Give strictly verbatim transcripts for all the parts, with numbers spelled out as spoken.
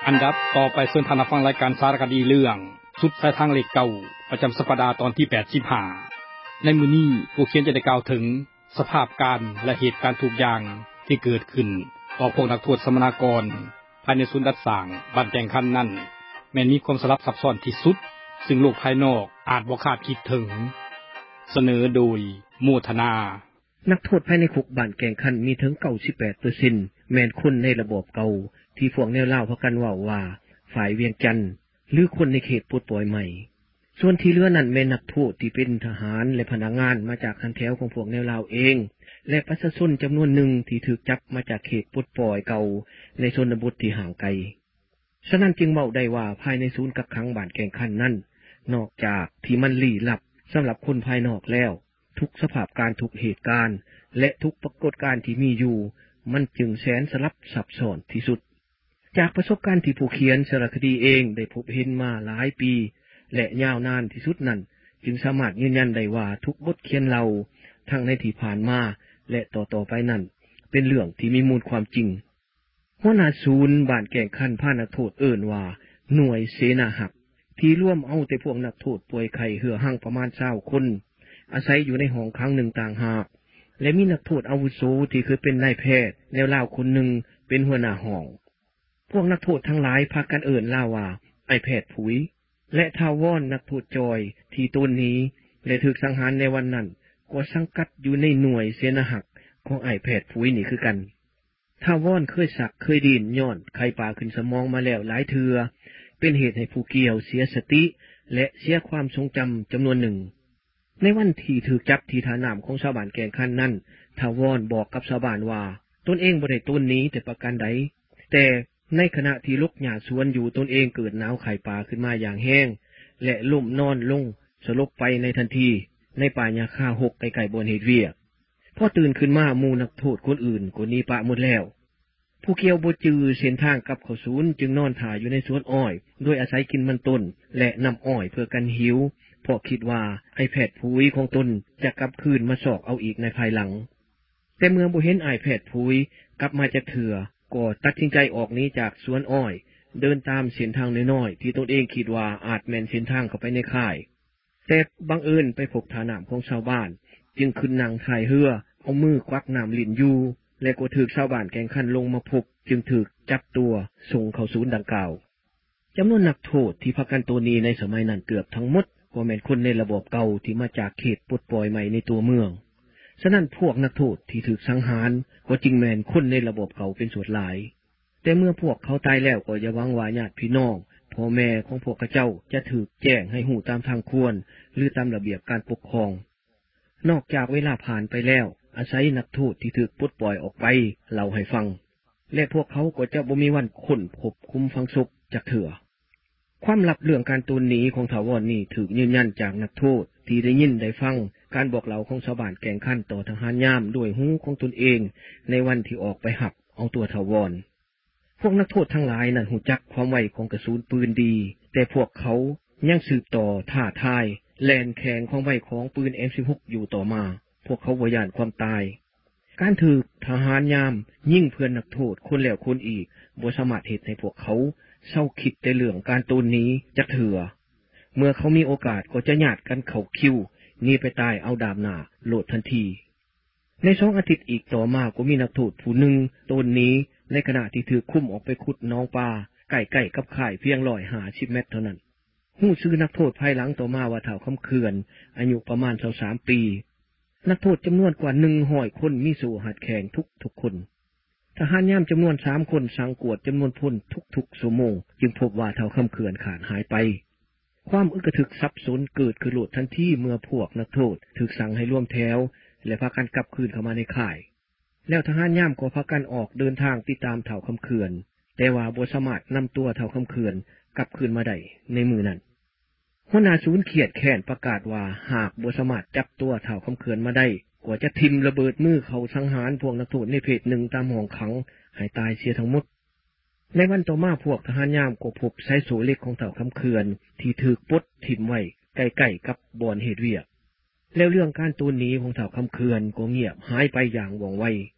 อันดับต่อไปเชิญท่านฟังรายการสารคดีเรื่องสุดสายทางเลขเก่าประจำสัปดาห์ตอนที่แปดสิบห้าในมื้อนี้ผู้เขียนจะได้กล่าวถึงสภาพการและเหตุการณ์ทุกอย่างที่เกิดขึ้นต่อพวกนักโทษสมณากรภายในศูนย์ดัดสร้างบ้านแก่งคันนั้นแม้นมีความสลับซับซ้อนที่สุดซึ่งโลกภายนอกอาจบ่คาดคิดถึงเสนอโดยโมทนานักโทษภายในคุกบ้านแก่งคันมีถึง เก้าสิบแปดเปอร์เซ็นต์ แม่นคนในระบบเก่าที่พวกแนวล่าวพากันเว้าว่าฝ่ายเวียงจันทน์หรือคนในเขตปลดปล่อยใหม่ส่วนที่เหลือนั้นแม่นนักโทษที่เป็นทหารและพนักงานมาจากคันแถวของพวกแนวล่าวเองและประชาชนจํานวนหนึ่งที่ถูกจับมาจากเขตปลดปล่อยเก่าในชนบทที่ห่างไกลฉะนั้นจึงเว้าได้ว่าภายในศูนย์กักขังบ้านแก่งคันนั้นนอกจากที่มันลี้ลับสําหรับคนภายนอกแล้วทุกสภาพการทุกเหตุการณ์และทุกปรากฏการณ์ที่มีอยู่มันจึงแสนสลับซับซ้อนที่สุดจากประสบการณ์ที่ผู้เขียนสารคดีเองได้พบเห็นมาหลายปีและยาวนานที่สุดนั้นจึงสามารถยืนยันได้ว่าทุกบทเขียนเราทั้งในที่ผ่านมาและต่อๆไปนั้นเป็นเรื่องที่มีมูลความจริงหัวหน้าศูนย์บ้านแก่งคันพานักโทษเอิ้นว่าหน่วยเสนาหักที่ร่วมเอาแต่พวกนักโทษป่วยไข้เหือหั่งประมาณยี่สิบคนอาศัยอยู่ในห้องขังหนึ่งต่างหากและมีนักโทษอาวุโสที่เคยเป็นนายแพทย์แนวลาวคนหนึ่งเป็นหัวหน้าห้องพวกนักโทษทั้งหลายพากันเอิ้นลาวว่าไอ้แพทย์ผุยและทาวอนนักโทษจอยที่ตนนี้และถูกสังหารในวันนั้นก็สังกัดอยู่ในหน่วยเสนาหักของไอ้แพทย์ผุยนี่คือกันทาวอนเคยสักเคยดินย้อนไข้ป่าขึ้นสมองมาแล้วหลายเทื่อเป็นเหตุให้ผู้เกี่ยวเสียสติและเสียความทรงจำจํานวนหนึ่งในวันที่ถูกจับที่ท่าน้ําของชาวบ้านแก่งคันนั้นทาวอนบอกกับชาวบ้านว่าตนเองบ่ได้ต้นนี้แต่ประการใดแต่ในขณะที่ลกหญ้าสวนอยู่ตนเองเกิดหนาวไข้ป่าขึ้นมาอย่างแห้งและล้มนอนลงสลบไปในทันทีในป่าหญ้าคาหกใกล้ๆบ่อนเฮ็ดเวียกพอตื่นขึ้นมาหมู่นักโทษคนอื่นก็หนีปะหมดแล้วผู้เกี่ยวบ่จื้อเส้นทางกลับเข้าศูนย์จึงนอนท่าอยู่ในสวนอ้อยโดยอาศัยกินมันต้นและน้ำอ้อยเพื่อกันหิวเพราะคิดว่าไอ้แพทย์ผุยของตนจะกลับคืนมาสอกเอาอีกในภายหลังแต่เมื่อบ่เห็นไอ้แพทย์ผุยกลับมาจากเถื่อก็ตัดสินใจออกหนีจากสวนอ้อยเดินตามเส้นทางน้อยๆที่ตนเองคิดว่าอาจแม่นเส้นทางเข้าไปในค่ายแต่บังเอิญไปพบท่าน้ําของชาวบ้านจึงขึ้นนั่งท้ายเรือเอามือกวักน้ําลิ้นอยู่และก็ถูกชาวบ้านแก่งคันลงมาพบจึงถูกจับตัวส่งเข้าศูนย์ดังกล่าวจํานวนนักโทษที่พักกันตัวนี้ในสมัยนั้นเกือบทั้งหมดก็แม่นคนในระบบเก่าที่มาจากเขตปลดปล่อยใหม่ในตัวเมืองฉะนั้นพวกนักโทษที่ถูกสังหารก็จึงแม่นคนในระบบเก่าเป็นส่วนหลายแต่เมื่อพวกเขาตายแล้วก็อย่าหวังว่าญาติพี่น้องพ่อแม่ของพวกเขาเจ้าจะถูกแจ้งให้หู้ตามทางควรหรือตามระเบียบการปกครองนอกจากเวลาผ่านไปแล้วอาศัยนักโทษที่ถูกปลดปล่อยออกไปเล่าให้ฟังและพวกเขาก็จะบ่มีวันค้นพบคุมฝังศพจักเถื่อความลับเรื่องการตูนหนีของถาวรนี่ถูกยืนยันจากนักโทษที่ได้ยินได้ฟังการบอกเล่าของชาวบ้านแก่งคันต่อทหารยามด้วยหูของตนเองในวันที่ออกไปหับเอาตัวถาวรพวกนักโทษทั้งหลายนั้นรู้จักความไวของกระสุนปืนดีแต่พวกเขายังสืบต่อท่าทายแล่นแข่งความไวของปืน เอ็ม สิบหก อยู่ต่อมาพวกเขาบ่ย้านความตายการถูกทหารยามยิงเพื่อนนักโทษคนแล้วคนอีกบ่สามารถเฮ็ดให้พวกเขาเศร้าคิดแต่เรื่องการตูนนี้จักเถื่อเมื่อเขามีโอกาสก็จะญาติกันเข้าคิวหนีไปตายเอาดาบหน้าโลดทันทีในสองอาทิตย์อีกต่อมาก็มีนักโทษผู้หนึ่งตูนนี้ในขณะที่ถูกคุมออกไปขุดหนองปลาใกล้ๆกับค่ายเพียงหนึ่งร้อยห้าสิบเมตรเท่านั้นฮู้ชื่อนักโทษภายหลังต่อมาว่าเฒ่าคำเขื่อนอายุประมาณยี่สิบสามปีนักโทษจํานวนกว่าหนึ่งร้อยคนมีสู่หัดแข่งทุกๆคนทหารยามจํานวนสามคนสังกวดจํานวนพลทุกๆชั่วโมงจึงพบว่าเฒ่าคำเขื่อนขาดหายไปความอึกระทึกสับสนเกิดขึ้นโลดทันทีเมื่อพวกนักโทษถูกสั่งให้ร่วมแถวและพากันกลับคืนเข้ามาในค่ายแล้วทหารยามก็พากันออกเดินทางติดตามเฒ่าคำเขื่อนแต่ว่าบ่สามารถนําตัวเฒ่าคำเขื่อนกลับคืนมาได้ในมื้อนั้นหัวหน้าศูนย์เครียดแค้นประกาศว่าหากบ่สามารถจับตัวเฒ่าคำเขื่อนมาได้ก็จะทิ่มระเบิดมือเขาสังหารพวกนักโทษในเพจหนึ่งตามห้องขังให้ตายเสียทั้งหมดในวันต่อมาพวกทหารยามก็พบสายโซ่เหล็กของเฒ่าคำเขื่อนที่ถูกปลดทิ่มไว้ใกล้ๆกับบ่อนเฮ็ดเวียกแล้วเรื่องการตูนหนีของเฒ่าคำเขื่อนก็เงียบหายไปอย่างว่องไว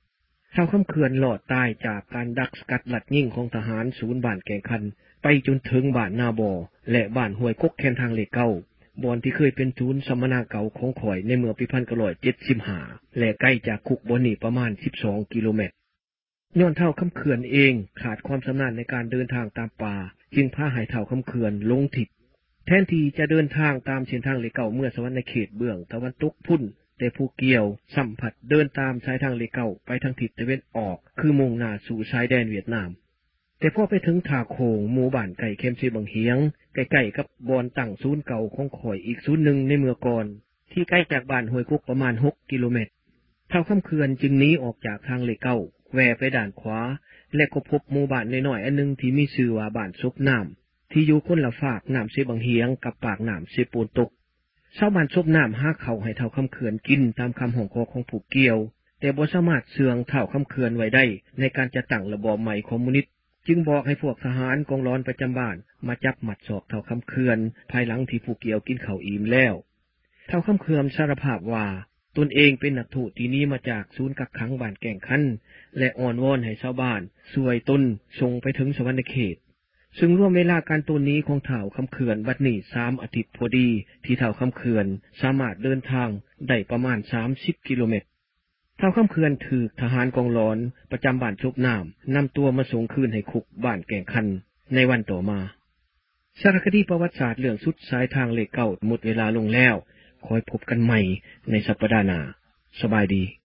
เท่าค่ำเขื่อนหลอดตายจากการดักสกัดหลัดยิ่งของทหารศูนย์บ้านแก่งคันไปจนถึงบ้านนาบอและบ้านห้วยกกแคนทางเลขเก้าบอนที่เคยเป็นศูนย์สัมมนาเก่าของข่อยในเมื่อปีหนึ่งพันเก้าร้อยเจ็ดสิบห้าและใกล้จากคุกบอนนี้ประมาณสิบสองกิโลเมตรย้อนเท่าค่ำเขื่อนเองขาดความชำนาญในการเดินทางตามป่าจึงพาให้เท่าค่ำเขื่อนหลงทิศแทนที่จะเดินทางตามเส้นทางเลขเก้าเมื่อสวรรค์ในเขตเบื้องตะวันตกพุ่นแต่ผู้เกี่ยวสัมผัสเดินตามสายทางเลขเก้าไปทางทิศตะวันออกคือมุ่งหน้าสู่ชายแดนเวียดนามแต่พอไปถึงท่าโขงหมู่บ้านไก่เข้มซีบังเฮียงใกล้ๆกับบอนตั้งศูนย์เก่าของข่อยอีกศูนย์หนึ่งในเมื่อก่อนที่ใกล้จากบ้านห้วยกุกประมาณหกกิโลเมตรเท่าค่ำเขื่อนจึงหนีออกจากทางเลขเก้าแวไปด้านขวาและก็พบหมู่บ้านน้อยๆอันนึงที่มีชื่อว่าบ้านซุกน้ำที่อยู่คนละฝากน้ำซีบังเฮียงกับปากน้ำซีปูนตกชาวบ้านซุกน้ำหาเขาให้เท่าค่ำเขื่อนกินตามคำห้องขอของผู้เกี่ยวแต่บ่สามารถเสื่องเท่าค่ำเขื่อนไว้ได้ในการจะตั้งระบอบใหม่คอมมิวนิสต์จึงบอกให้พวกทหารกองร้อนประจำบ้านมาจับหมัดศอกเท่าค่ำเขื่อนภายหลังที่ผู้เกี่ยวกินข้าวอิ่มแล้วเท่าค่ำเขื่อนสารภาพว่าตนเองเป็นนักโทษที่นี้มาจากศูนย์กักขังบ้านแก่งคันและอ่อนวอนให้ชาวบ้านช่วยตนส่งไปถึงสวรรคเขตซึ่งร่วมเวลาการตนนี้ของเท่าค่ำเขื่อนบัดนี้สามอาทิตย์พอดีที่เท่าค่ำเขื่อนสามารถเดินทางได้ประมาณสามสิบกิโลเมตรเท่าค่ำเขื่อนถูกทหารกองร้อนประจำบ้านชุบน้ำนำตัวมาส่งคืนให้คุกบ้านแก่งคันในวันต่อมาสารคดีประวัติศาสตร์เรื่องสุดสายทางเลขเก้าหมดเวลาลงแล้วคอยพบกันใหม่ในสัปดาห์หน้าสบายดี